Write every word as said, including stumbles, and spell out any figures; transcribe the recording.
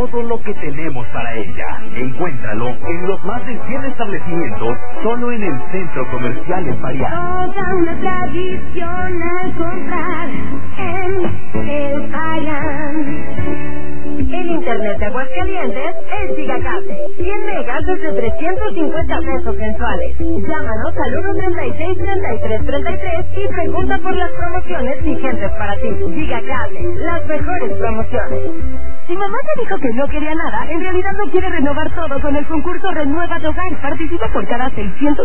todo lo que tenemos para ella. Encuéntralo en los más de cien establecimientos, solo en el Centro Comercial Emparial. Toda una tradición al comprar en Emparial. El internet de Aguascalientes es Gigacable. cien megas desde trescientos cincuenta pesos mensuales. Llámanos al uno treinta y seis, treinta y tres treinta y tres y pregunta por las promociones vigentes para ti. Gigacable, las mejores promociones. Si mamá te dijo que no quería nada, en realidad no quiere renovar todo con el concurso Renueva tu Hogar. Participa por cada seiscientos